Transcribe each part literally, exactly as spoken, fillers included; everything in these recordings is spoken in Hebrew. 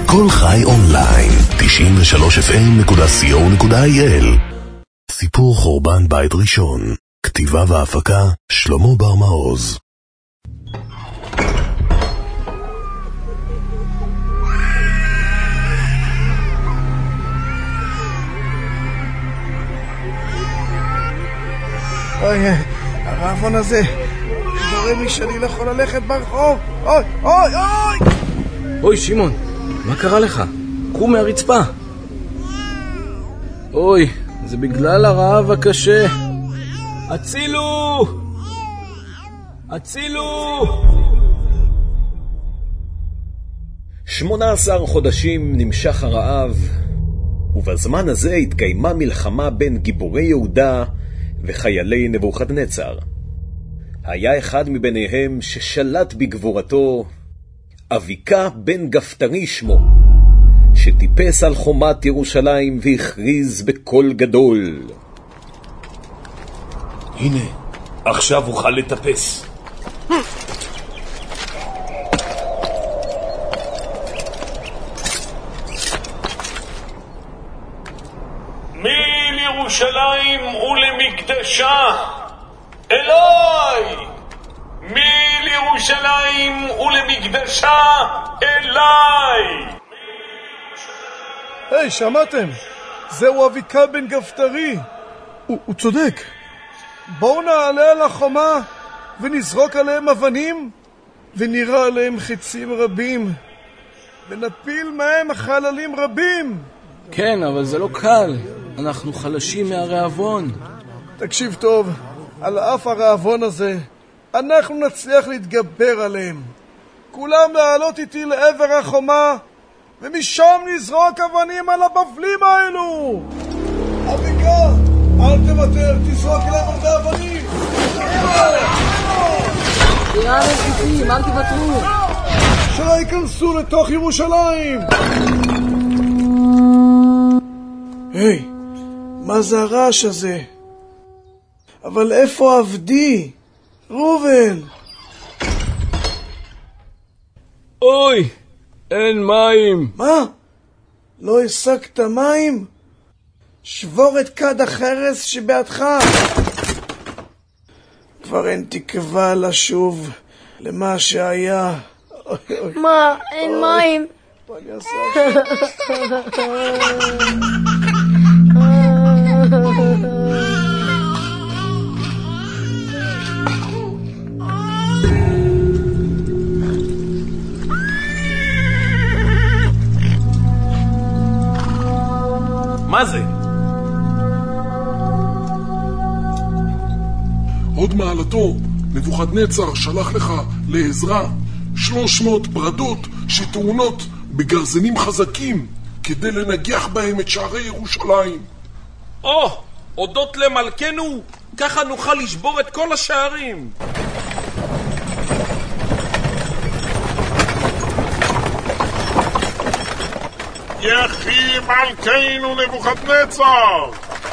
כל חי אונליין, תשעים ושלוש אף אם נקודה סי או נקודה איי אל. סיפור חורבן בית ראשון, כתיבה והפקה שלמה בר מעוז. אוי, הרעבון הזה גורם לי שאני לא יכול ללכת ברחוב. אוי, אוי, אוי! אוי, שמעון, מה קרה לך? קום מהרצפה. אוי, זה בגלל הרעב הקשה. הצילו! הצילו! שמונה עשר חודשים נמשך הרעב, ובזמן הזה התקיימה מלחמה בין גיבורי יהודה וחיילי נבוכדנצר. היה אחד מביניהם ששלט בגבורתו, אביקה בן גפתרי שמו, שטיפס על חומת ירושלים והכריז בקול גדול: הנה, עכשיו אוכל לטפס. מי לירושלים ולמקדשה? אלוהי! מי לירושלים ולמקדשה? אליי! היי, שמעתם? זהו אביקה בן גפתרי. הוא, הוא צודק. בואו נעלה על החומה ונזרוק עליהם אבנים ונראה עליהם חיצים רבים ונפיל מהם חללים רבים. כן, אבל זה לא קל. אנחנו חלשים מהרעבון. תקשיב טוב, על אף הרעבון הזה אנחנו נצליח להתגבר עליהם. כולם לעלות איתי לעבר החומה ומשם נזרוק אבנים על הבבלים האלו. אביקה, אל תוותר, תזרוק אליהם הרבה אבנים. יאללה חיצים, אל תוותרו. שלא ייכנסו לתוך ירושלים. היי, מה זה הרעש הזה? אבל איפה עבדי? ראובן! אוי, אין מים. מה? לא השגת מים? שבור את כד החרס שבעדך. כבר אין תקווה לשוב למה שהיה. מה? אין מים? מה אני אעשה? מה זה? עוד מעלתו, נבוכדנצר שלח לך לעזרה שלוש מאות ברדות שטעונות בגרזנים חזקים כדי לנגח בהם את שערי ירושלים. או, הודות למלכנו, ככה נוכל לשבור את כל השערים. יחי מלכנו נבוכדנצר!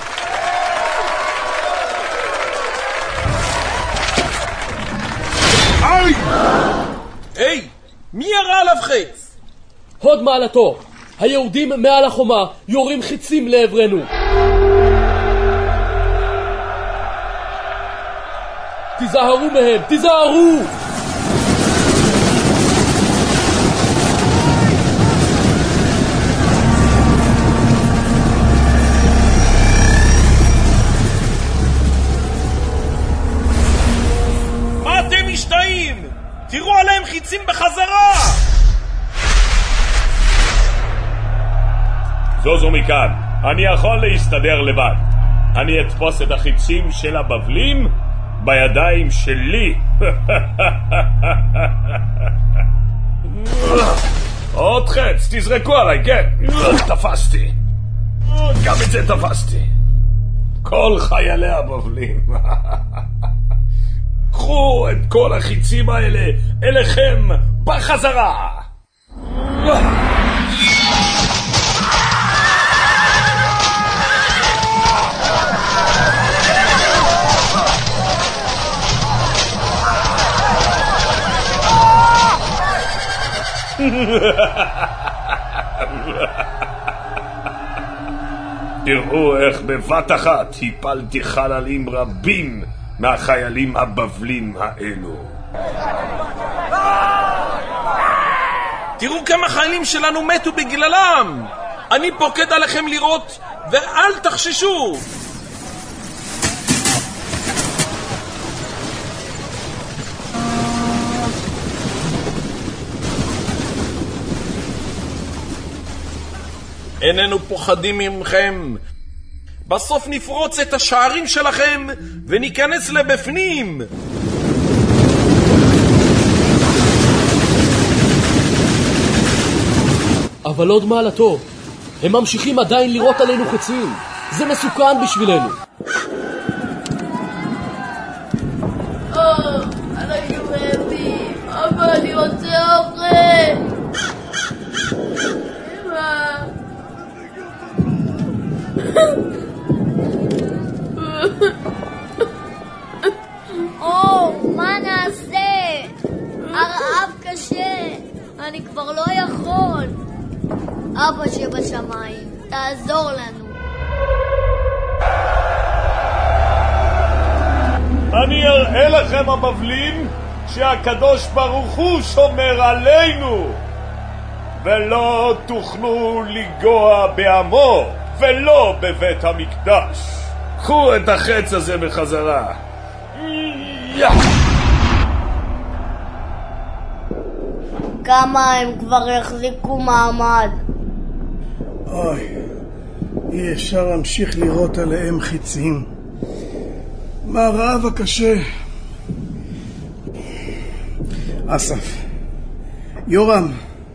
היי! היי! מי ירה עליו חץ? הוד מעלתו, היהודים מעל החומה יורים חיצים לעברנו. תיזהרו מהם, תיזהרו! תראו עליהם חיצים בחזרה! זוזו מכאן, אני יכול להסתדר לבד. אני אתפוס את החיצים של הבבלים בידיים שלי. עוד חץ, תזרקו עליי, כן. תפסתי. גם את זה תפסתי. כל חיילי הבבלים. קחו את כל החיצים האלה אליכם בחזרה. תראו איך בבת אחת הפלתי חללים רבים מהחיילים הבבלים האלו. תראו כמה חיילים שלנו מתו בגללם. אני פוקד עליכם לראות ואל תחששו. איננו פוחדים ממכם. בסוף נפרוץ את השערים שלכם וניכנס לבפנים. אבל עוד מעלתו, הם ממשיכים עדיין לירות עלינו חצים. זה מסוכן בשבילנו. אנחנו רעבים, אבל אני רוצה אוכל. אמא. או, מה נעשה? הרעב קשה, אני כבר לא יכול. אבא שבשמיים, תעזור לנו. אני אראה לכם הבבלים שהקדוש ברוך הוא שומר עלינו, ולא תוכלו לגוע בעמו ולא בבית המקדש. קחו את החץ הזה בחזרה. כמה הם כבר יחזיקו מעמד? אוי, אי אפשר להמשיך לראות עליהם חיצים. מהרעב הקשה. אסף, יורם,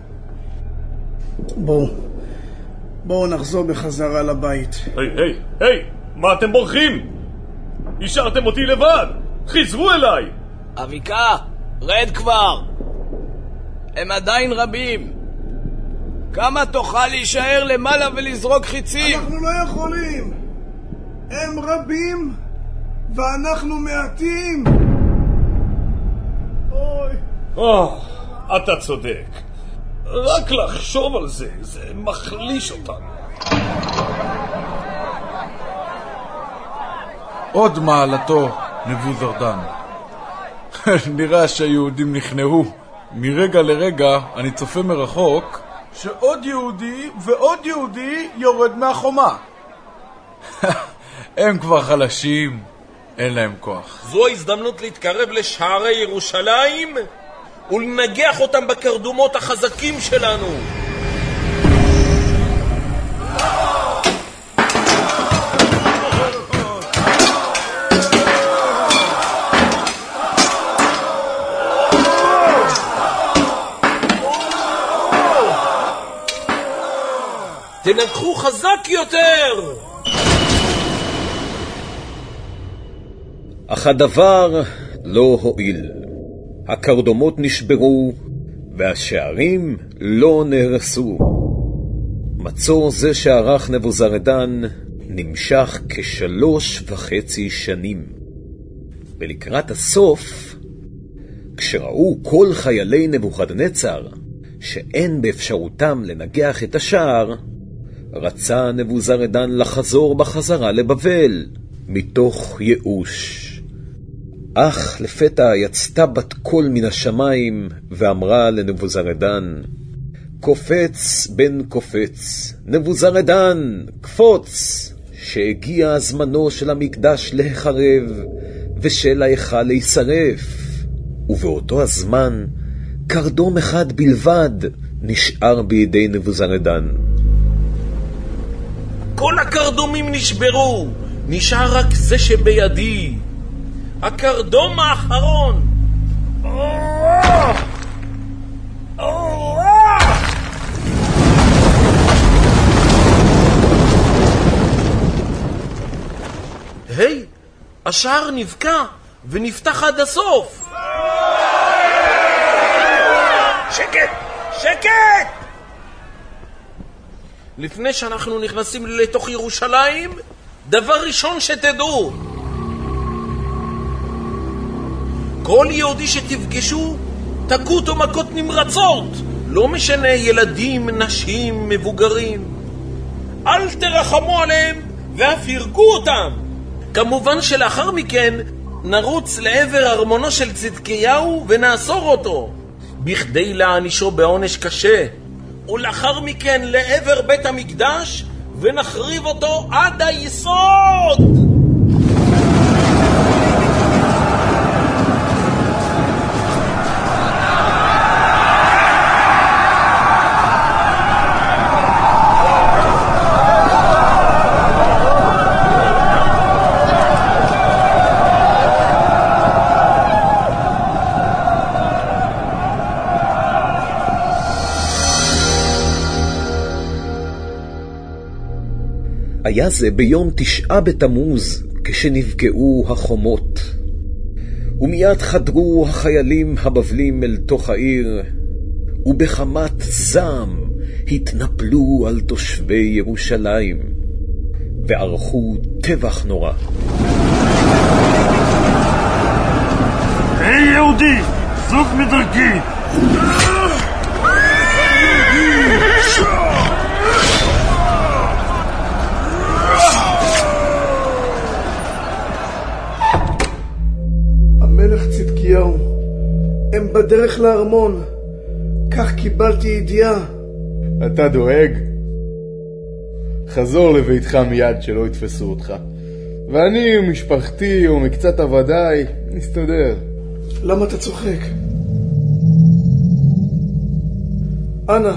בואו, בואו נחזור בחזרה לבית. היי, היי, היי, מה אתם בורחים? השארתם אותי לבד, חזרו אליי. אביקה, רד כבר. הם עדיין רבים. כמה תוכל להישאר למעלה ולזרוק חיצים? אנחנו לא יכולים. הם רבים ואנחנו מעטים. אוי. או, אתה צודק. רק לחשוב על זה, זה מחליש אותנו. עוד מעלתו, נבוזרדן. נראה שהיהודים נכנעו. מרגע לרגע אני צופה מרחוק שעוד יהודי ועוד יהודי יורד מהחומה. הם כבר חלשים, אין להם כוח. זו הזדמנות להתקרב לשערי ירושלים ולנגח אותם בקרדומות החזקים שלנו. תנגחו חזק יותר. אך הדבר לא הועיל. הקרדומות נשברו והשערים לא נהרסו. מצור זה שערך נבוזרדן נמשך כשלוש וחצי שנים. ולקראת הסוף, כשראו כל חיילי נבוכדנצר שאין באפשרותם לנגח את השער, רצה נבוזרדן לחזור בחזרה לבבל מתוך ייאוש. אך לפתע יצתה בת קול מן השמיים ואמרה לנבוזרדן, קופץ בן קופץ, נבוזרדן, קפוץ, שהגיע זמנו של המקדש להחרב ושל ההיכל להישרף. ובאותו הזמן קרדום אחד בלבד נשאר בידי נבוזרדן. כל הקרדומים נשברו, נשאר רק זה שבידי, הקרדום האחרון. היי, השער נבקע ונפתח עד הסוף. שקט, שקט! לפני שאנחנו נכנסים לתוך ירושלים, דבר ראשון שתדעו, כל יהודי שתפגשו, תקעו אותו מכות נמרצות, לא משנה ילדים, נשים, מבוגרים. אל תרחמו עליהם ואף ירגו אותם. כמובן שלאחר מכן נרוץ לעבר ארמונו של צדקיהו ונאסור אותו, בכדי להענישו בעונש קשה, ולאחר מכן לעבר בית המקדש ונחריב אותו עד היסוד. היה זה ביום תשעה בתמוז כשנבקעו החומות, ומיד חדרו החיילים הבבלים אל תוך העיר, ובחמת זעם התנפלו על תושבי ירושלים, וערכו טבח נורא. היי יהודי, זוג מדרכי! המלך צדקיהו, הם בדרך לארמון, כך קיבלתי ידיעה. אתה דואג? חזור לביתך מיד שלא יתפסו אותך, ואני ומשפחתי ומקצת עבדיי נסתדר. למה אתה צוחק? אנא,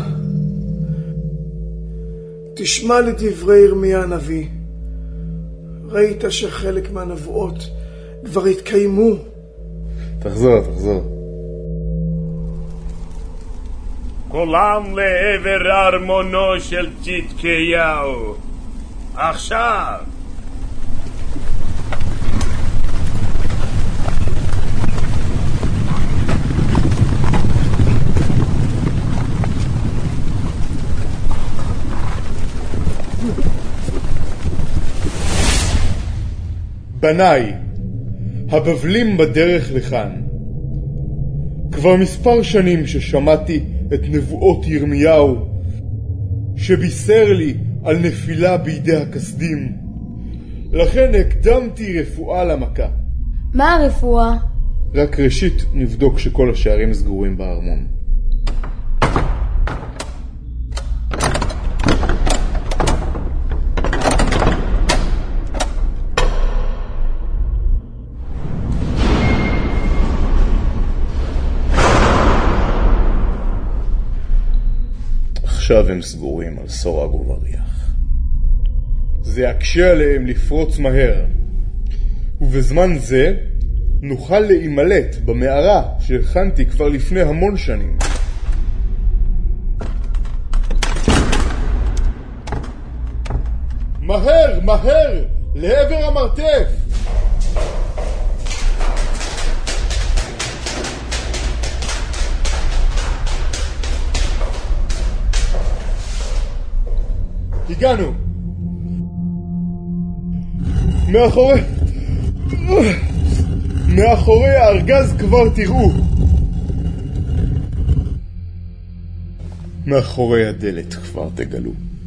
תשמע לדברי ירמיה הנביא. ראית שחלק מהנבואות כבר התקיימו. תחזור, תחזור. כולם לעבר ארמונו של צדקיהו. עכשיו. בניי, הבבלים בדרך לכאן. כבר מספר שנים ששמעתי את נבואות ירמיהו, שבישר לי על נפילה בידי הכסדים. לכן הקדמתי רפואה למכה. מה הרפואה? רק ראשית נבדוק שכל השערים סגורים בארמון. עכשיו הם סגורים על סורג ובריח. זה יקשה עליהם לפרוץ מהר, ובזמן זה נוכל להימלט במערה שהכנתי כבר לפני המון שנים. מהר, מהר, לעבר המרתף! הגענו. מאחורי מאחורי הארגז כבר תראו. מאחורי הדלת כבר תגלו.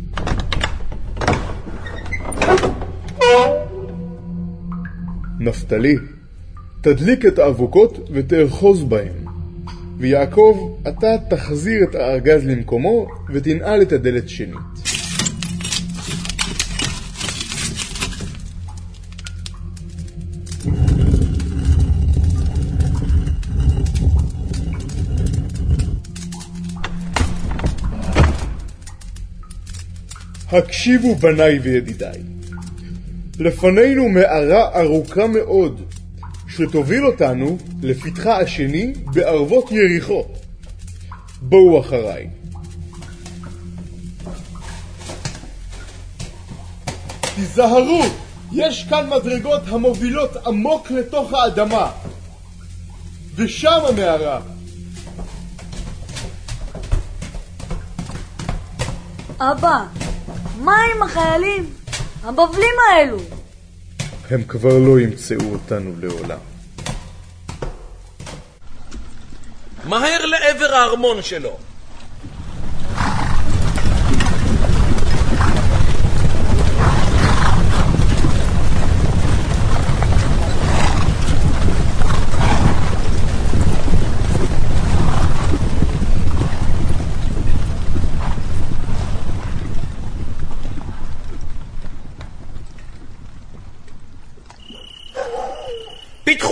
נפתלי, תדליק את האבוקות ותאחוז בהם. ויעקב, אתה תחזיר את הארגז למקומו ותנעל את הדלת שנית. הקשיבו בניי וידידיי. לפנינו מערה ארוכה מאוד שתוביל אותנו לפתחה השני בערבות יריחו. בואו אחריי. תיזהרו, יש כאן מדרגות המובילות עמוק לתוך האדמה. ושם המערה. אבא, מה עם החיילים? הבבלים האלו? הם כבר לא ימצאו אותנו לעולם. מהר לעבר הארמון שלו.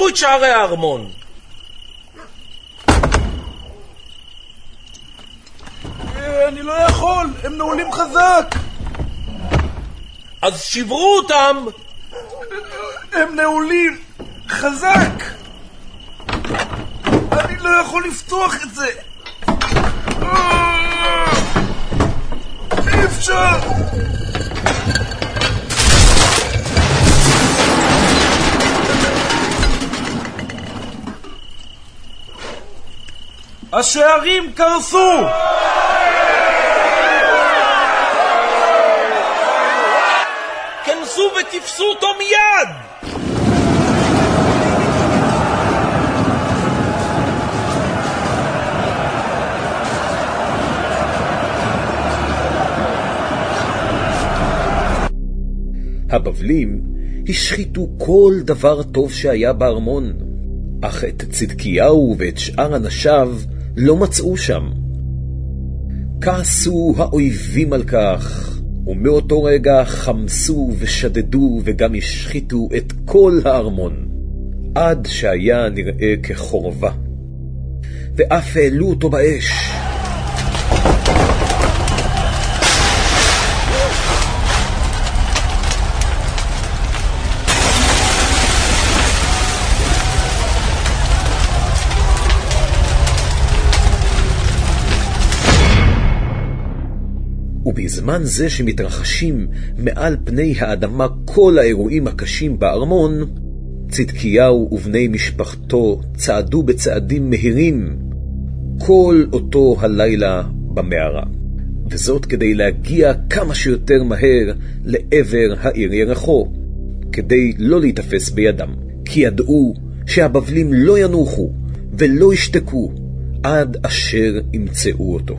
פתחו את שערי הארמון. אני לא יכול, הם נעולים חזק. אז שברו אותם. הם נעולים חזק. אני לא יכול לפתוח את זה. אי אפשר. השערים קרסו. כנסו ותפסו אותו מיד. הבבלים השחיתו כל דבר טוב שהיה בארמון, אך את צדקיהו ואת שאר אנשיו לא מצאו שם. כעסו האויבים על כך, ומאותו רגע חמסו ושדדו וגם השחיתו את כל הארמון, עד שהיה נראה כחורבה, ואף העלו אותו באש. ובזמן זה שמתרחשים מעל פני האדמה כל האירועים הקשים בארמון, צדקיהו ובני משפחתו צעדו בצעדים מהירים כל אותו הלילה במערה, וזאת כדי להגיע כמה שיותר מהר לעבר העיר ירחו, כדי לא להתאפס בידם, כי ידעו שהבבלים לא ינוחו ולא ישתקו עד אשר ימצאו אותו.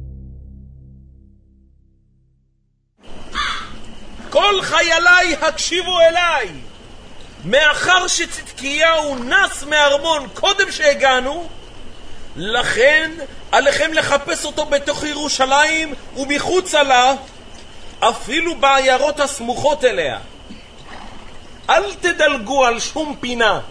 כל חייליי הקשיבו אליי. מאחר שצדקיהו נס מארמון קודם שהגענו, לכן עליכם לחפש אותו בתוך ירושלים ומחוצה לה, אפילו בעיירות הסמוכות אליה. אל תדלגו על שום פינה.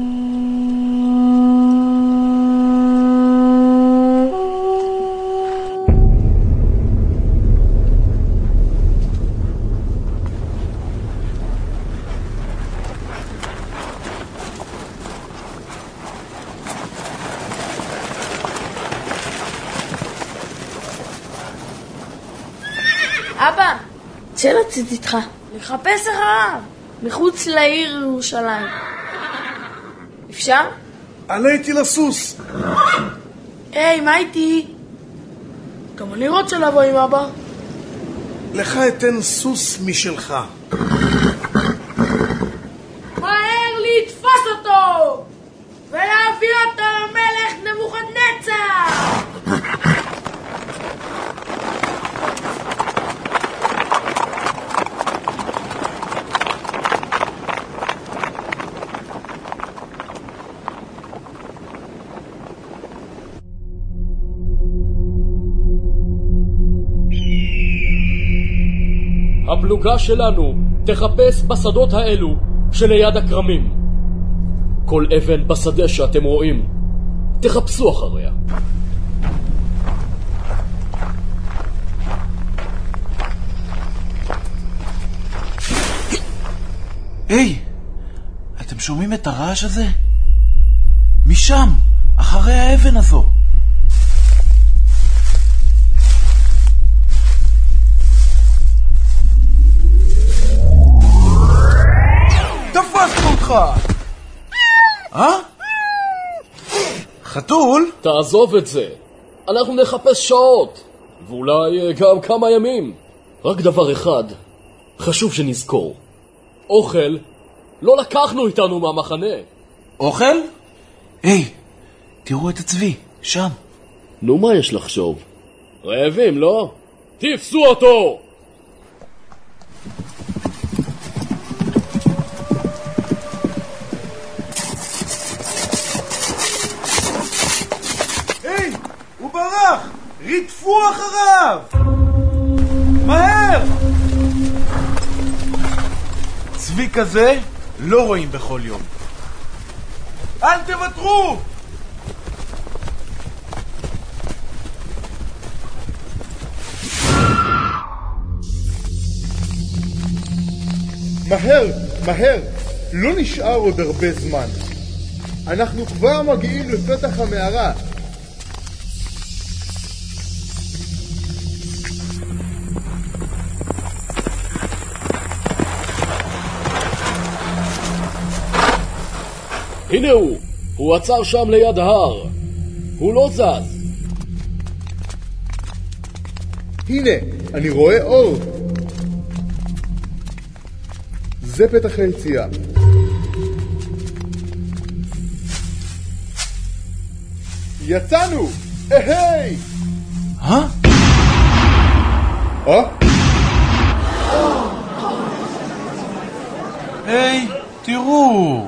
אבא, צא לצאת איתך, לחפש אחריו, מחוץ לעיר ירושלים. אפשר? עלה איתי לסוס. היי, מה איתי? גם אני רוצה לבוא עם אבא. לך אתן סוס משלך. מהר לתפוס אותו ולהביא אותו למלך נבוכדנצר. הפלוגה שלנו תחפש בשדות האלו שליד הקרמים. כל אבן בשדה שאתם רואים, תחפשו אחריה. היי, אתם שומעים את הרעש הזה? משם, אחרי האבן הזו. תפסנו אותך! אה? חתול? תעזוב את זה. אנחנו נחפש שעות, ואולי גם כמה ימים. רק דבר אחד, חשוב שנזכור. אוכל לא לקחנו איתנו מהמחנה. אוכל? היי, תראו את הצבי, שם. נו, מה יש לחשוב? רעבים, לא? תפסו אותו! היי, הוא ברח! רדפו אחריו! מהר! צבי כזה לא רואים בכל יום. אל תוותרו! מהר, מהר, לא נשאר עוד הרבה זמן. אנחנו כבר מגיעים לפתח המערה. הנה הוא, הוא עצר שם ליד ההר. הוא לא זז. הנה, אני רואה אור. זה פתח היציאה. יצאנו! היי! אה? אה? היי, תראו!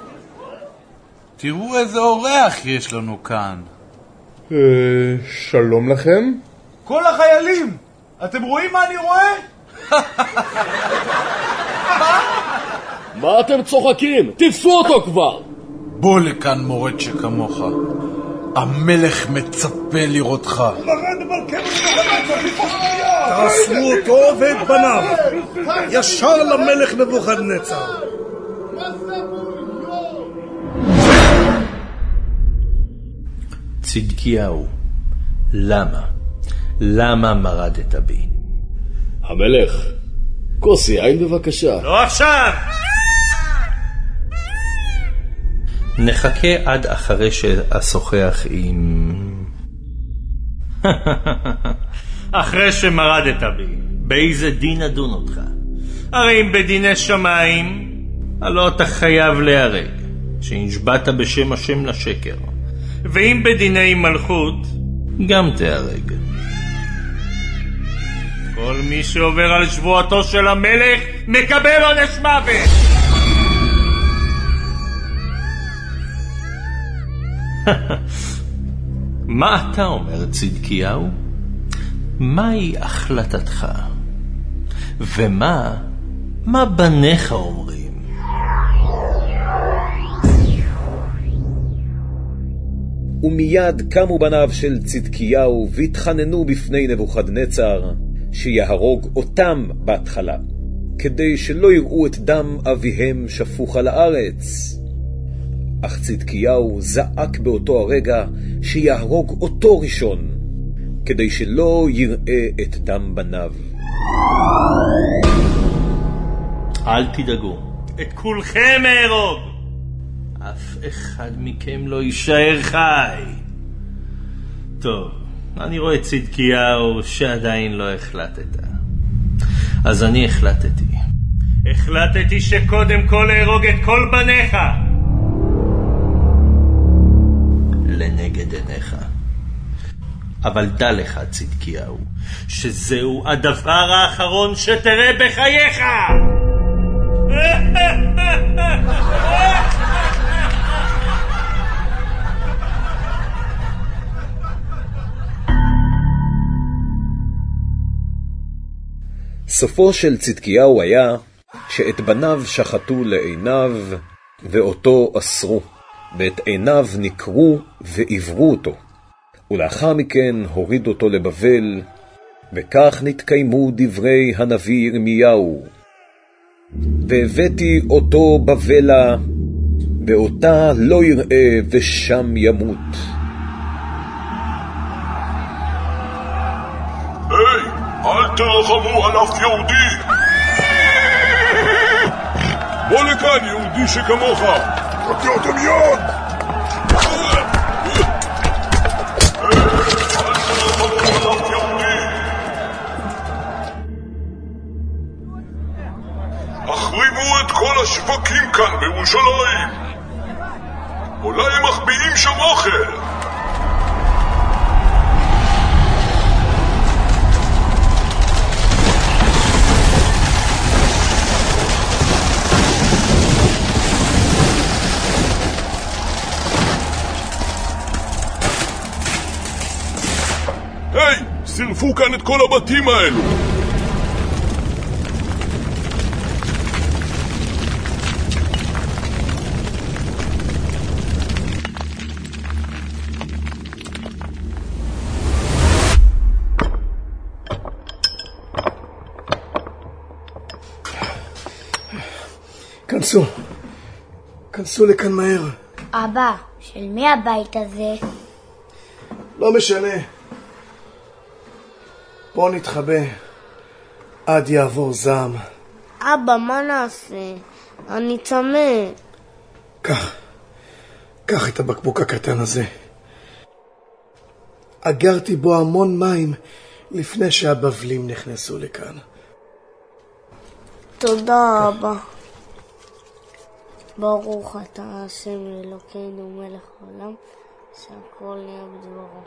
תראו איזה אורח יש לנו כאן. אה, שלום לכם. כל החיילים! אתם רואים מה אני רואה? מה אתם צוחקים? תפסו אותו כבר! בוא לכאן מורד שכמוך. המלך מצפה לראותך. תאסרו אותו ואת בניו ישר למלך נבוכדנצר. צדקיהו, למה? למה מרדת בי? המלך, כוס יין בבקשה. לא עכשיו! נחכה עד אחרי שאשוחח עם... אחרי שמרדת בי, באיזה דין אדון אותך? הרי אם בדיני שמיים, הלא אתה חייב להרג, שהנשבעת בשם השם לשקר. ואם בדיני מלכות, גם תהרג. כל מי שעובר על שבועתו של המלך, מקבל עונש מוות. מה אתה אומר, צדקיהו? מהי החלטתך? ומה, מה בניך אומרים? ומיד קמו בניו של צדקיהו והתחננו בפני נבוכדנצר שיהרוג אותם בהתחלה, כדי שלא יראו את דם אביהם שפוך על הארץ. אך צדקיהו זעק באותו הרגע שיהרוג אותו ראשון, כדי שלא יראה את דם בניו. אל תדאגו, את כולכם אהרוג. אף אחד מכם לא יישאר חי. טוב, אני רואה צדקיהו שעדיין לא החלטת. אז אני החלטתי. החלטתי שקודם כל להרוג את כל בניך. לנגד עיניך. אבל דע לך, צדקיהו, שזהו הדבר האחרון שתראה בחייך. סופו של צדקיהו היה שאת בניו שחטו לעיניו ואותו אסרו, ואת עיניו נקרו ועברו אותו, ולאחר מכן הוריד אותו לבבל, וכך נתקיימו דברי הנביא ירמיהו. והבאתי אותו בבלה, ואותה לא יראה ושם ימות. היי, אל תרחמו על אף יהודי. בוא לכאן, יהודי שכמוך. תקע אותו מיד. החריבו את כל השווקים כאן בירושלים. אולי הם מחביאים שם אוכל. היי, שרפו כאן את כל הבתים האלו. כנסו. כנסו לכאן מהר. אבא, של מי הבית הזה? לא משנה. בוא נתחבא עד יעבור זעם. אבא, מה נעשה? אני צמא. קח. קח את הבקבוק הקטן הזה. אגרתי בו המון מים לפני שהבבלים נכנסו לכאן. תודה, אבא. ברוך אתה השם אלוקינו מלך העולם, שהכל נהיה בדברו.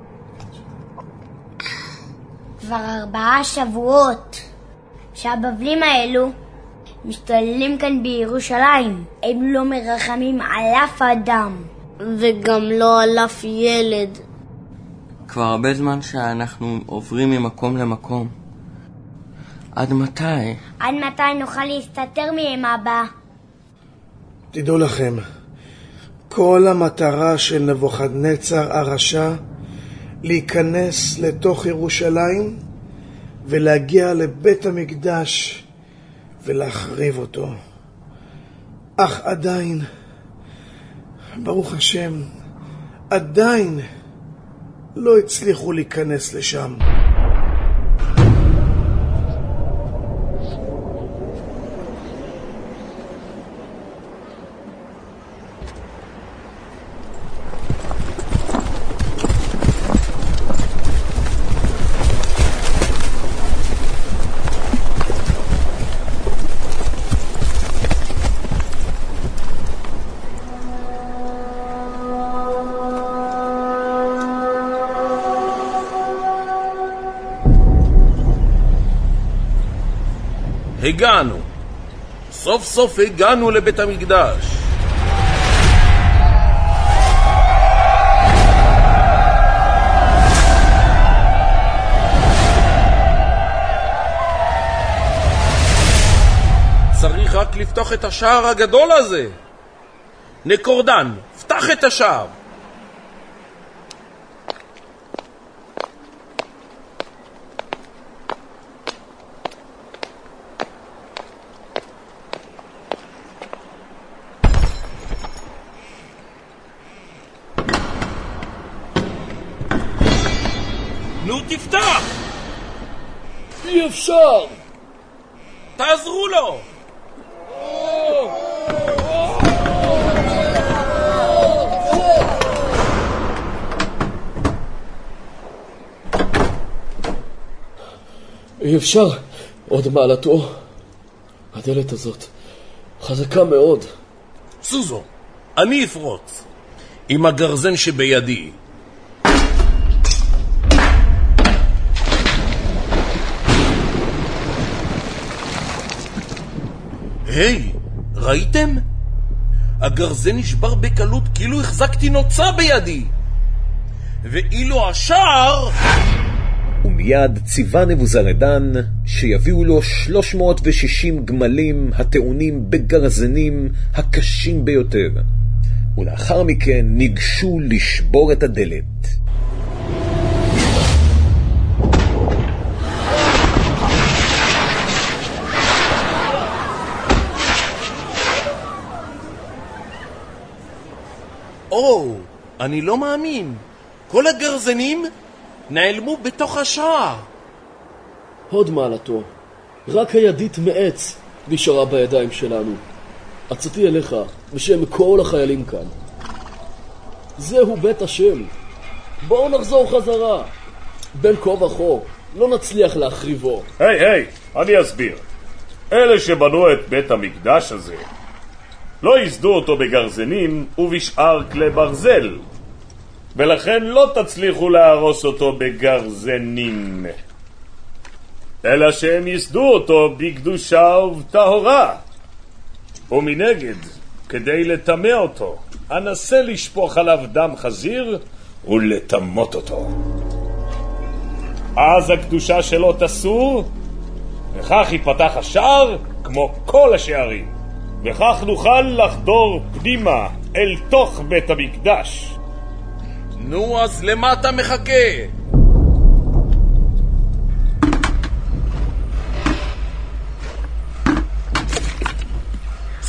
כבר ארבעה שבועות שהבבלים האלו משתוללים כאן בירושלים. הם לא מרחמים על אף אדם. וגם לא על אף ילד. כבר הרבה זמן שאנחנו עוברים ממקום למקום. עד מתי? עד מתי נוכל להסתתר מהם, אבא? תדעו לכם, כל המטרה של נבוכדנצר הרשע להיכנס לתוך ירושלים ולהגיע לבית המקדש ולהחריב אותו. אך עדיין, ברוך השם, עדיין לא הצליחו להיכנס לשם. הגענו. סוף סוף הגענו לבית המקדש. צריך רק לפתוח את השער הגדול הזה. נקורדן, פתח את השער. נו, תפתח! אי אפשר! תעזרו לו! אי אפשר, עוד מעלתו. הדלת הזאת חזקה מאוד. סוזו, אני אפרוץ עם הגרזן שבידי. היי, ראיתם? הגרזן נשבר בקלות כאילו החזקתי נוצה בידי. ואילו השער... ומיד ציווה נבוזרדן שיביאו לו שלוש מאות ושישים גמלים הטעונים בגרזנים הקשים ביותר. ולאחר מכן ניגשו לשבור את הדלת. או, אני לא מאמין. כל הגרזנים נעלמו בתוך השער. הוד מעלתו, רק הידית מעץ נשארה בידיים שלנו. עצתי אליך בשם כל החיילים כאן. זהו בית השם. בואו נחזור חזרה. בין כה וכה לא נצליח להחריבו. היי, היי, אני אסביר. אלה שבנו את בית המקדש הזה לא יסדו אותו בגרזנים ובשאר כלי ברזל, ולכן לא תצליחו להרוס אותו בגרזנים, אלא שהם יסדו אותו בקדושה ובטהרה. ומנגד, כדי לטמא אותו, אנסה לשפוך עליו דם חזיר ולטמות אותו. אז הקדושה שלו תסור, וכך ייפתח השער כמו כל השערים, וכך נוכל לחדור פנימה אל תוך בית המקדש. נו, אז למה אתה מחכה?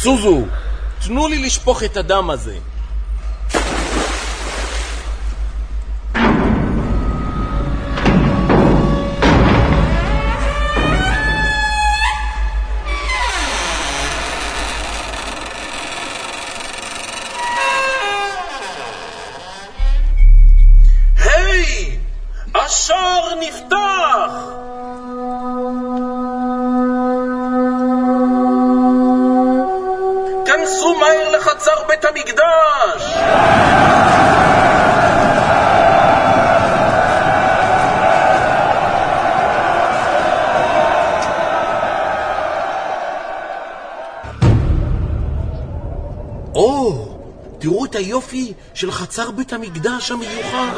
צוזו, תנו לי לשפוך את הדם הזה. היי! השער נפתח! כנסו מהר לחצר בית המקדש! או, תראו את היופי של חצר בית המקדש המיוחד.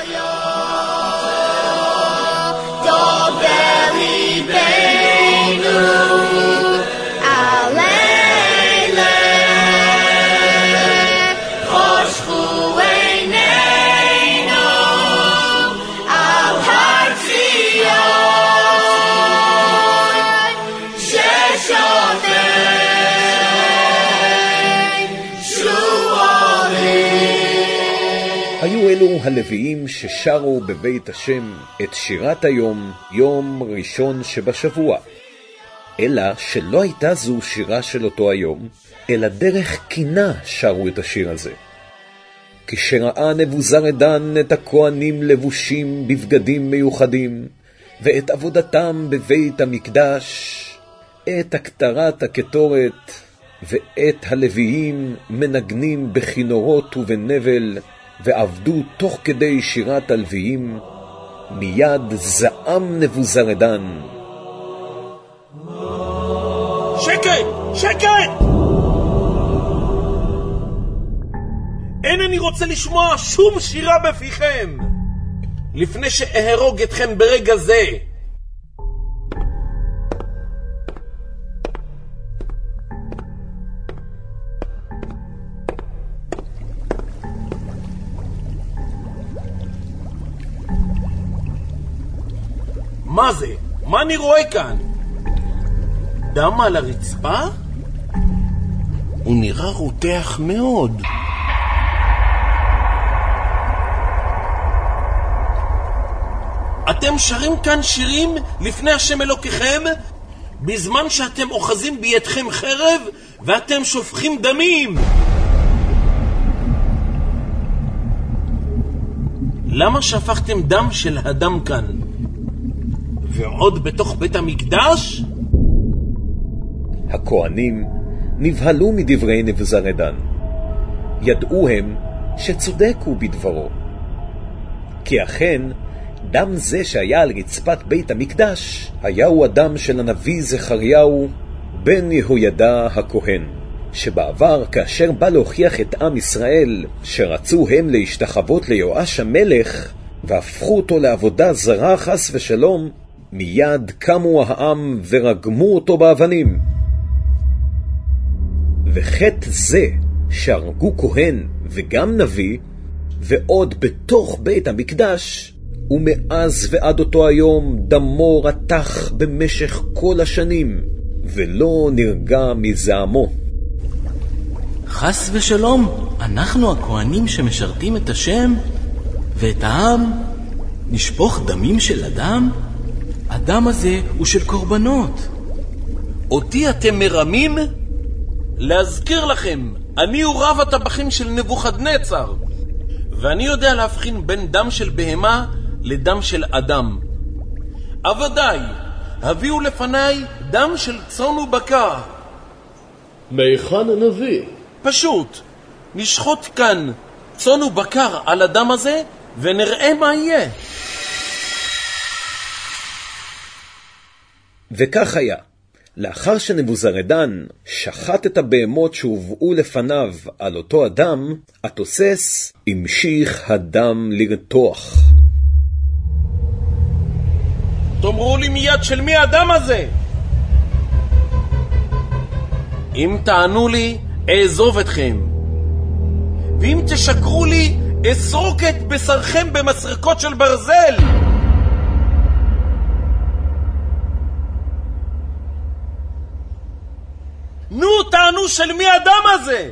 דבר ליבנו הלילה, חושכו עינינו על הר ציון ששופט היו אלו הלוויים ששרו בבית השם את שירת היום, יום ראשון שבשבוע. אלא שלא הייתה זו שירה של אותו היום, אלא דרך קינה שרו את השיר הזה. כשראה נבוזרדן את הכהנים לבושים בבגדים מיוחדים, ואת עבודתם בבית המקדש, את הקטרת הקטורת, ואת הלוויים מנגנים בכינורות ובנבל, ועבדו תוך כדי שירת הלוויים, מיד זעם נבוזרדן. שקט! שקט! אין אני רוצה לשמוע שום שירה בפיכם, לפני שאהרוג אתכם ברגע זה. מה זה? מה אני רואה כאן? דם על הרצפה? הוא נראה רותח מאוד. אתם שרים כאן שירים לפני השם אלוקיכם, בזמן שאתם אוחזים בידכם חרב ואתם שופכים דמים. למה שפכתם דם של הדם כאן? ועוד בתוך בית המקדש? הכהנים נבהלו מדברי נבוזרדן. ידעו הם שצודק הוא בדברו. כי אכן, דם זה שהיה על רצפת בית המקדש, היהו הדם של הנביא זכריהו, בן יהוידע הכהן, שבעבר כאשר בא להוכיח את עם ישראל, שרצו הם להשתחוות ליואש המלך, והפכו אותו לעבודה זרה חס ושלום, מיד קמו העם ורגמו אותו באבנים. וחטא זה שהרגו כהן וגם נביא, ועוד בתוך בית המקדש, ומאז ועד אותו היום דמו רתח במשך כל השנים, ולא נרגע מזעמו. חס ושלום, אנחנו הכהנים שמשרתים את השם ואת העם, נשפוך דמים של אדם? הדם הזה הוא של קורבנות. אותי אתם מרמים? להזכיר לכם, אני הוא רב הטבחים של נבוכדנצר, ואני יודע להבחין בין דם של בהמה לדם של אדם. עבדיי, הביאו לפניי דם של צאן ובקר. מהיכן הנביא? פשוט, נשחוט כאן צאן ובקר על הדם הזה ונראה מה יהיה. וכך היה. לאחר שנבוזרדן שחט את הבהמות שהובאו לפניו על אותו אדם, התוסס המשיך הדם לרתוח. תאמרו לי מיד של מי האדם הזה? אם תענו לי, אעזוב אתכם. ואם תשקרו לי, אסרוק את בשרכם במסרקות של ברזל. נו, תענו של מי הדם הזה?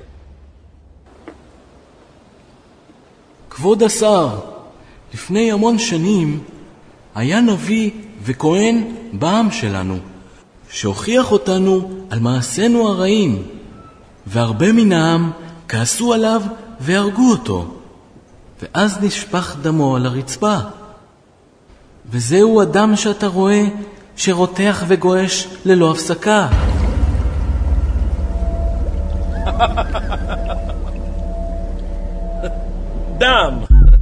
כבוד השר, לפני המון שנים היה נביא וכהן בעם שלנו, שהוכיח אותנו על מעשינו הרעים, והרבה מן העם כעסו עליו והרגו אותו, ואז נשפך דמו על הרצפה. וזהו הדם שאתה רואה שרותח וגועש ללא הפסקה. דם.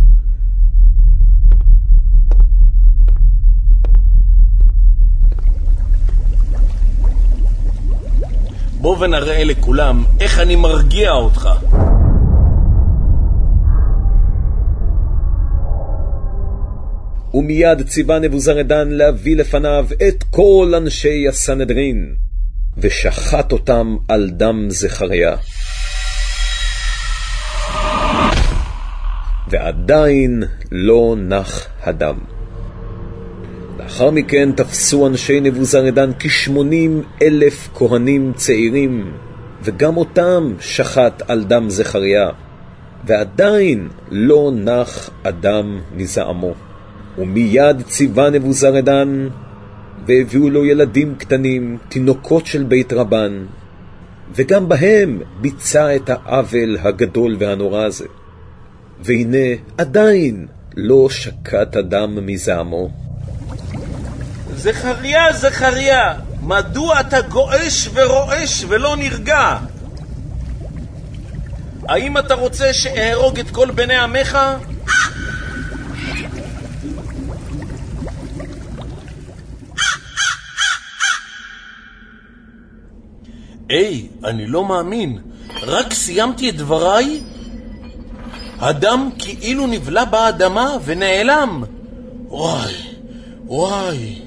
בוא ונראה לכולם איך אני מרגיע אותך. ומיד ציווה נבוזרדן להביא לפניו את כל אנשי הסנהדרין, ושחט אותם על דם זכריה. ועדיין לא נח הדם. לאחר מכן תפסו אנשי נבוזרדן כשמונים אלף כהנים צעירים, וגם אותם שחט על דם זכריה, ועדיין לא נח הדם מזעמו. ומיד ציווה נבוזרדן, והביאו לו ילדים קטנים, תינוקות של בית רבן, וגם בהם ביצע את העוול הגדול והנורא הזה. והנה עדיין לא שקט הדם מזעמו. זכריה, זכריה, מדוע אתה גועש ורועש ולא נרגע? האם אתה רוצה שאהרוג את כל בני עמך? היי, אני לא מאמין. רק סיימתי את דבריי? הדם כאילו נבלע באדמה ונעלם. וואי, וואי.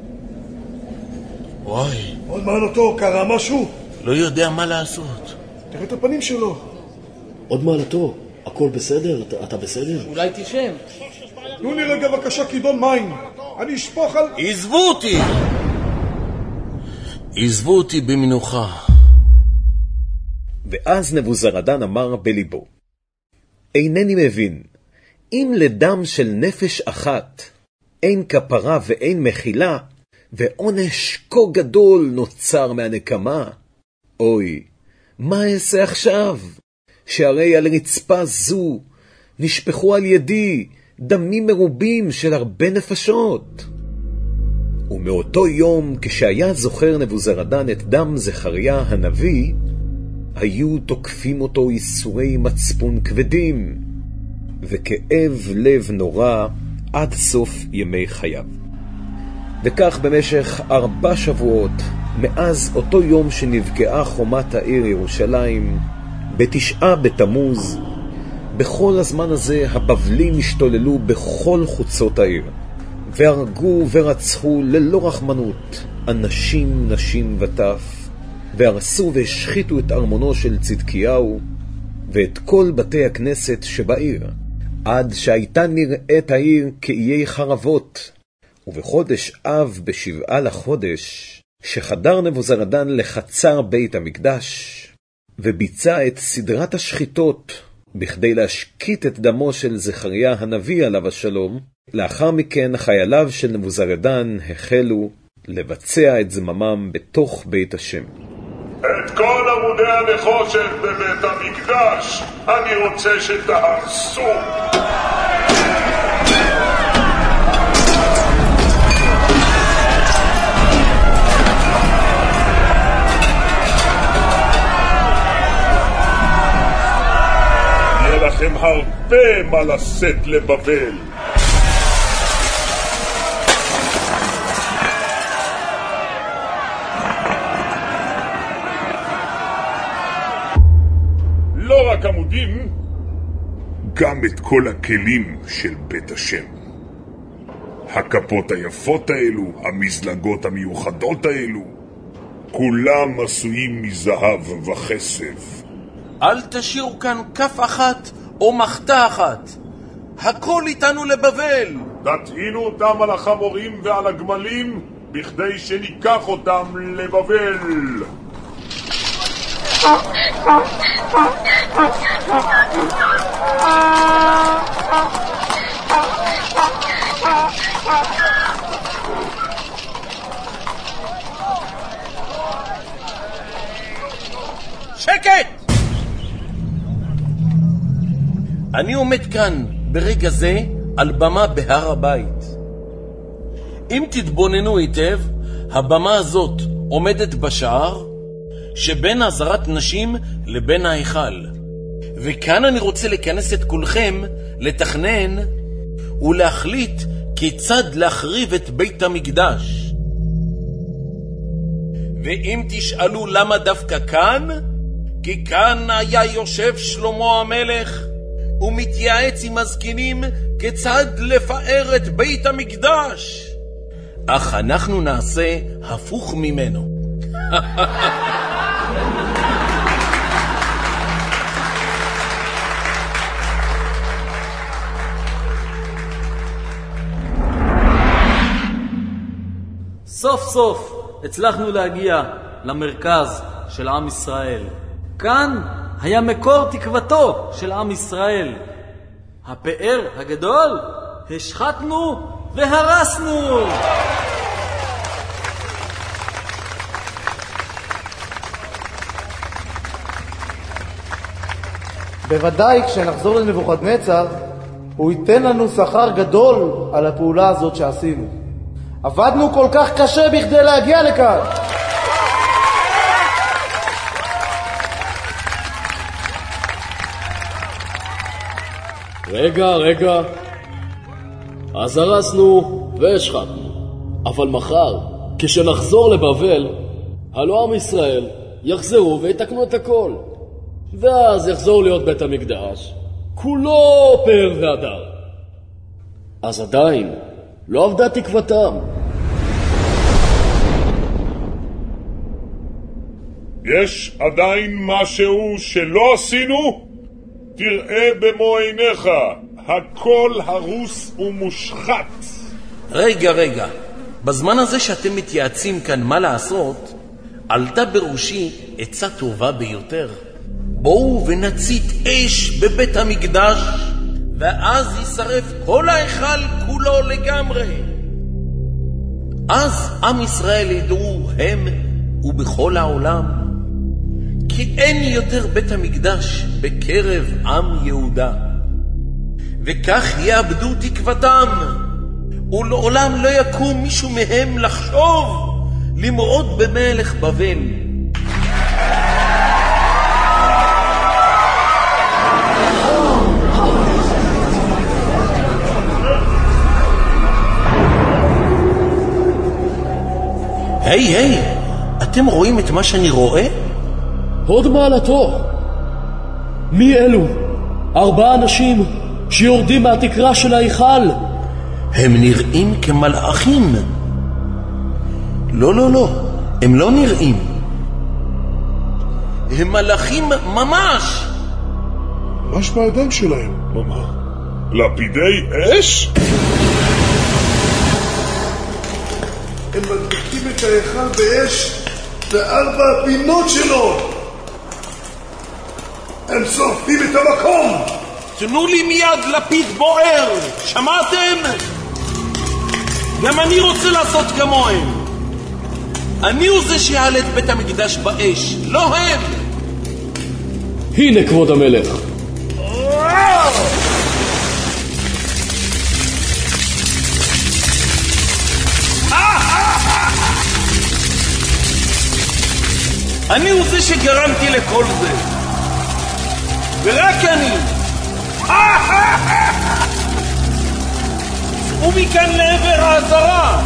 וואי. עוד מעלתו, קרה משהו? לא יודע מה לעשות. תראה את הפנים שלו. עוד מעלתו, הכל בסדר? אתה, אתה בסדר? אולי תשם. תנו לי רגע בבקשה כידון מים. אני אשפוך על... עזבו אותי! עזבו אותי במנוחה. ואז נבוזרדן אמר בליבו, אינני מבין, אם לדם של נפש אחת אין כפרה ואין מחילה, ועונש כה גדול נוצר מהנקמה, אוי, מה אעשה עכשיו? שהרי על רצפה זו נשפכו על ידי דמים מרובים של הרבה נפשות. ומאותו יום, כשהיה זוכר נבוזרדן את דם זכריה הנביא, היו תוקפים אותו ייסורי מצפון כבדים, וכאב לב נורא עד סוף ימי חייו. וכך במשך ארבע שבועות, מאז אותו יום שנבקעה חומת העיר ירושלים, בתשעה בתמוז, בכל הזמן הזה הבבלים השתוללו בכל חוצות העיר, והרגו ורצחו ללא רחמנות אנשים, נשים וטף, והרסו והשחיתו את ארמונו של צדקיהו ואת כל בתי הכנסת שבעיר, עד שהייתה נראית העיר כאיי חרבות. ובחודש אב בשבעה לחודש, שחדר נבוזרדן לחצר בית המקדש, וביצע את סדרת השחיתות בכדי להשקיט את דמו של זכריה הנביא עליו השלום, לאחר מכן חייליו של נבוזרדן החלו לבצע את זממם בתוך בית השם. את כל עמודי הנחושת בבית המקדש אני רוצה שתהרסו. יהיה לכם הרבה מה לשאת לבבל. לא רק עמודים, גם את כל הכלים של בית השם. הכפות היפות האלו, המזלגות המיוחדות האלו, כולם עשויים מזהב וכסף. אל תשאירו כאן כף אחת או מחתה אחת. הכל איתנו לבבל. תטעינו אותם על החמורים ועל הגמלים, בכדי שניקח אותם לבבל. שקט! אני עומד כאן ברגע זה על במה בהר הבית. אם תתבוננו היטב, הבמה הזאת עומדת בשער שבין עזרת נשים לבין ההיכל. וכאן אני רוצה לכנס את כולכם לתכנן ולהחליט כיצד להחריב את בית המקדש. ואם תשאלו למה דווקא כאן, כי כאן היה יושב שלמה המלך ומתייעץ עם הזקנים כיצד לפאר את בית המקדש. אך אנחנו נעשה הפוך ממנו. סוף סוף הצלחנו להגיע למרכז של עם ישראל. כאן היה מקור תקוותו של עם ישראל. הפאר הגדול השחתנו והרסנו. בוודאי כשנחזור לנבוכדנצר הוא ייתן לנו שכר גדול על הפעולה הזאת שעשינו. עבדנו כל כך קשה בכדי להגיע לכאן. רגע, רגע. אז הרסנו והשחטנו. אבל מחר, כשנחזור לבבל, הלא עם ישראל יחזרו ויתקנו את הכל. ואז יחזור להיות בית המקדש, כולו פאר והדר. אז עדיין לא עבדה תקוותם. יש עדיין משהו שלא עשינו? תראה במו עיניך, הכל הרוס ומושחת. רגע, רגע. בזמן הזה שאתם מתייעצים כאן מה לעשות, עלתה בראשי עצה טובה ביותר. בואו ונצית אש בבית המקדש, ואז יישרף כל ההיכל כולו לגמרי. אז עם ישראל ידעו הם ובכל העולם כי אין יותר בית המקדש בקרב עם יהודה, וכך יאבדו תקוותם, ולעולם לא יקום מישהו מהם לחשוב למרוד במלך בבל. היי, היי, אתם רואים את מה שאני רואה? הוד מעלתו. מי אלו? ארבעה אנשים שיורדים מהתקרה של ההיכל. הם נראים כמלאכים. לא, לא, לא, הם לא נראים. הם מלאכים ממש. ממש בידיים שלהם. מה? לפידי אש? הם מדליקים את ההיכל באש בארבע הפינות שלו. הם שורפים את המקום. תנו לי מיד לפיד בוער, שמעתם? גם אני רוצה לעשות כמוהם. אני הוא זה שיעלה את בית המקדש באש, לא הם. הנה כבוד המלך. אני הוא זה שגרמתי לכל זה, ורק אני. ומכאן לעבר העזרה.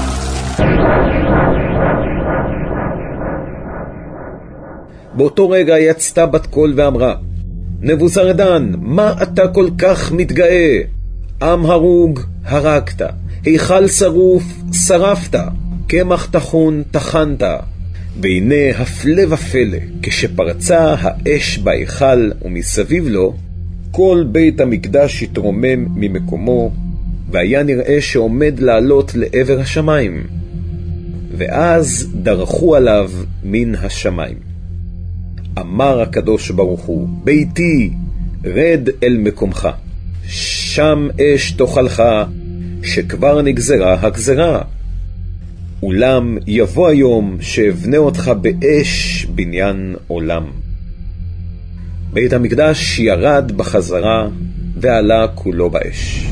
באותו רגע יצתה בת קול ואמרה, נבוזרדן, מה אתה כל כך מתגאה? עם הרוג הרגת, היכל שרוף שרפת, קמח טחון טחנת. והנה הפלא ופלא, כשפרצה האש בהיכל ומסביב לו, כל בית המקדש התרומם ממקומו, והיה נראה שעומד לעלות לעבר השמיים. ואז דרכו עליו מן השמיים. אמר הקדוש ברוך הוא, ביתי, רד אל מקומך, שם אש תאכלך, שכבר נגזרה הגזרה. אולם יבוא היום שאבנה אותך באש בניין עולם. בית המקדש ירד בחזרה ועלה כולו באש.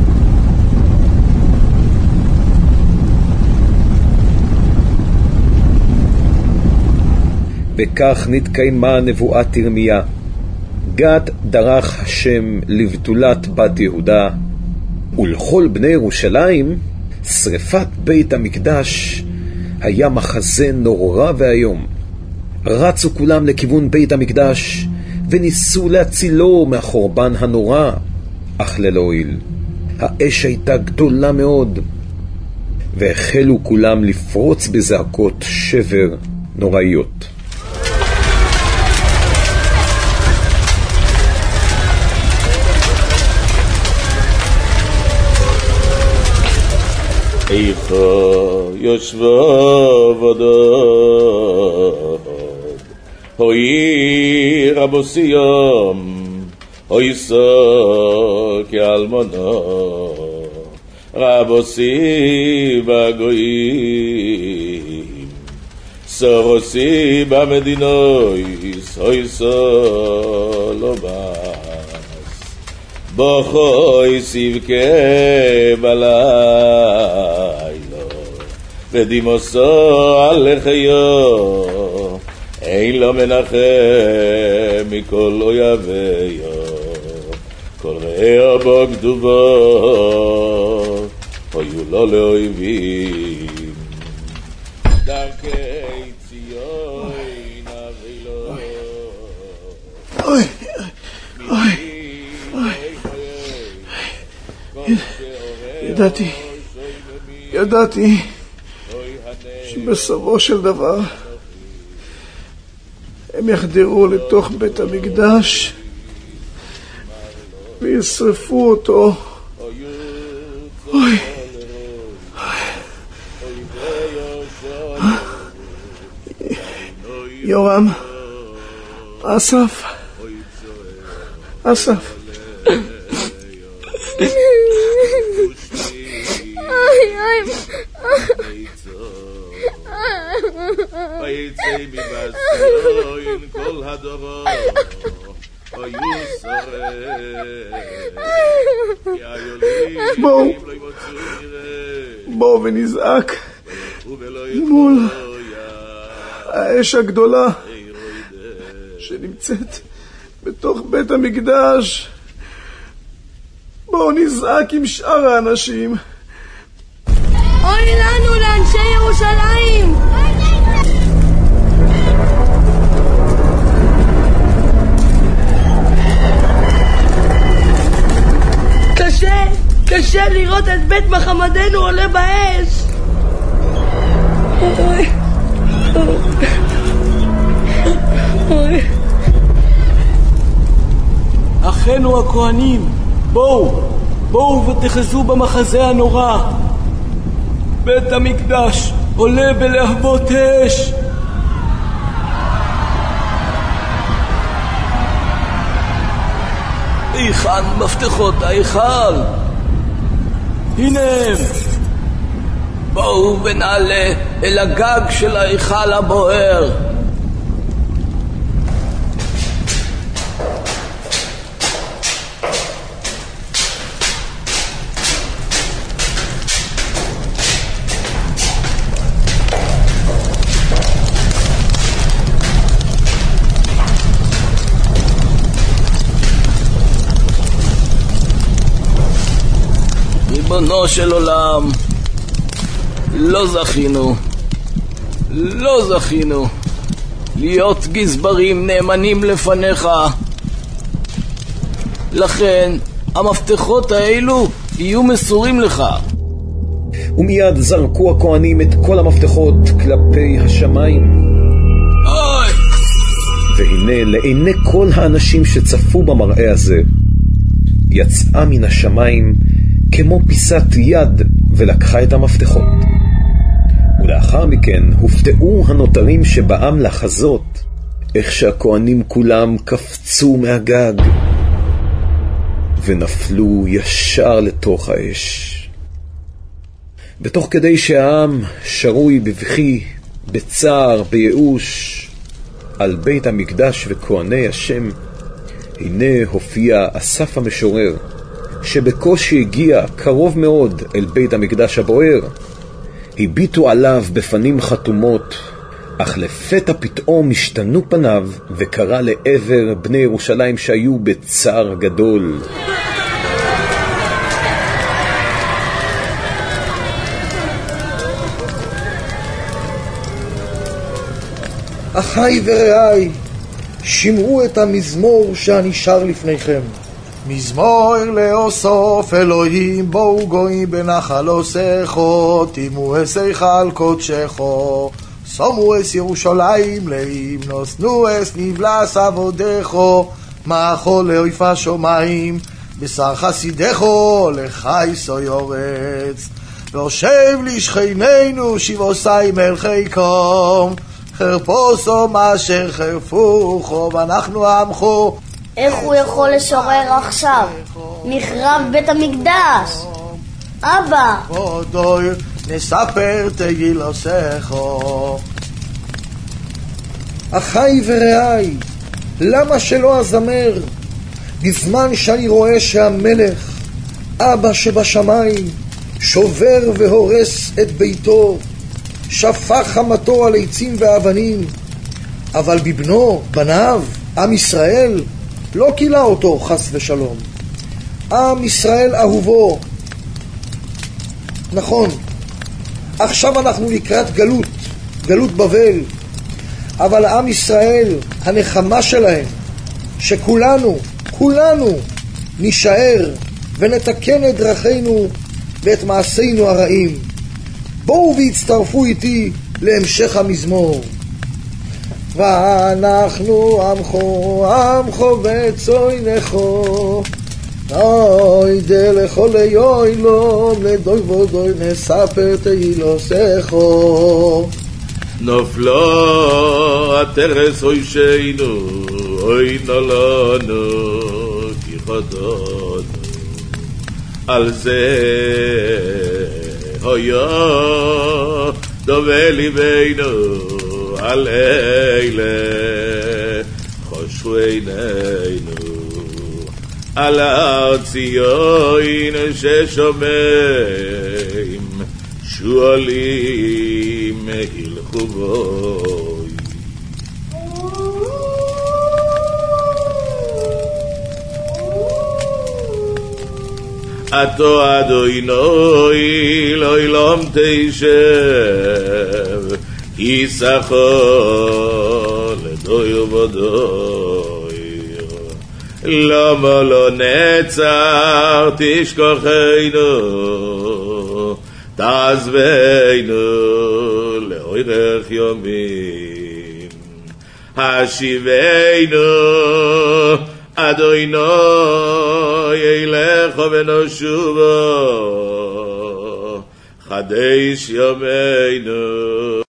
וכך נתקיימה נבואת ירמיה, גת דרך השם לבתולת בת יהודה, ולכל בני ירושלים שריפת בית המקדש היה מחזה נורא והיום. רצו כולם לכיוון בית המקדש וניסו להצילו מהחורבן הנורא, אך ללא הועיל. האש הייתה גדולה מאוד, והחלו כולם לפרוץ בזעקות שבר נוראיות. איכה יושבה ודד, הוי רבוסיום, הוי סא כאלמנה, רבוסי בגויים, סרוסי במדינויס, הוי סא לא בס, בוכוי סיבכה בלילה, ודימוסו על לחיו, אין לו מנחם מכל אויביו, כל רעיו בו כתובות, היו לו לאויבים. דרכי ציון אבילו, אוי, אוי, אוי, ידעתי, ידעתי שבסופו של דבר הם יחדרו לתוך בית המקדש וישרפו אותו. אוי, יורם, אסף, אסף, ויצא מבסיון כל הדורות, היו שורף, בואו, בואו ונזעק מול האש הגדולה שנמצאת בתוך בית המקדש. בואו נזעק עם שאר האנשים. אוי לנו, לאנשי ירושלים! קשה, קשה לראות את בית מחמדנו עולה באש. אוי, אוי. אחינו הכהנים, בואו, בואו ותחזו במחזה הנורא. בית המקדש עולה בלהבות אש. היכן מפתחות ההיכל? הנה הם. בואו ונעלה אל הגג של ההיכל הבוער. ריבונו של עולם, לא זכינו, לא זכינו להיות גזברים נאמנים לפניך. לכן המפתחות האלו יהיו מסורים לך. ומיד זרקו הכהנים את כל המפתחות כלפי השמיים. אוי! והנה לעיני כל האנשים שצפו במראה הזה, יצאה מן השמיים כמו פיסת יד ולקחה את המפתחות. ולאחר מכן הופתעו הנותרים שבעם לחזות איך שהכהנים כולם קפצו מהגג ונפלו ישר לתוך האש. בתוך כדי שהעם שרוי בבכי, בצער, בייאוש על בית המקדש וכהני השם, הנה הופיע אסף המשורר, שבקושי הגיע קרוב מאוד אל בית המקדש הבוער. הביטו עליו בפנים חתומות, אך לפתע פתאום השתנו פניו וקרא לעבר בני ירושלים שהיו בצער גדול. אחיי ורעיי, שמעו את המזמור שנשאר לפניכם. מזמור לאוסוף אלוהים, בואו גויים בנחל עושךו, תימו אס היכל קודשךו, שמו אס ירושלים להימנו, שנו אס נבלס עבודךו, מאכול לאויף השומיים, בשר חסידךו לחייסו יורץ, והושב לשכנינו שבעושי מלכי קום, חרפוסו מאשר חרפוכו ואנחנו עמכו. איך הוא יכול לשורר עכשיו? נחרב בית המקדש. אבא, כבודוי נספר תהילוסךו. אחיי ורעיי, למה שלא אזמר בזמן שאני רואה שהמלך אבא שבשמיים שובר והורס את ביתו, שפך חמתו על עצים ואבנים, אבל בבנו, בניו, עם ישראל, לא קילה אותו חס ושלום. עם ישראל אהובו. נכון, עכשיו אנחנו לקראת גלות, גלות בבל, אבל עם ישראל, הנחמה שלהם, שכולנו, כולנו נשאר ונתקן את דרכינו ואת מעשינו הרעים. בואו והצטרפו איתי להמשך המזמור. ואנחנו עמכו, עמכו וצוינכו, נוי דלכו ליוי לו, לדוי ודוי נספר תהילוסךו. נפלה התרס אוי שינו, אוי נולנו, כי חדנו, על זה היה דומה ליבנו, על אלה חושו עינינו, על הציון ששומעים שואלים הלכו בוי. אתו אדוני לא ילום תשב, יסחו לדוי ובדוי, למה לא נצר תשכחנו, תעזבנו לאורך יומים, השיבנו אדוני ילך ונשובו, חדש ימינו.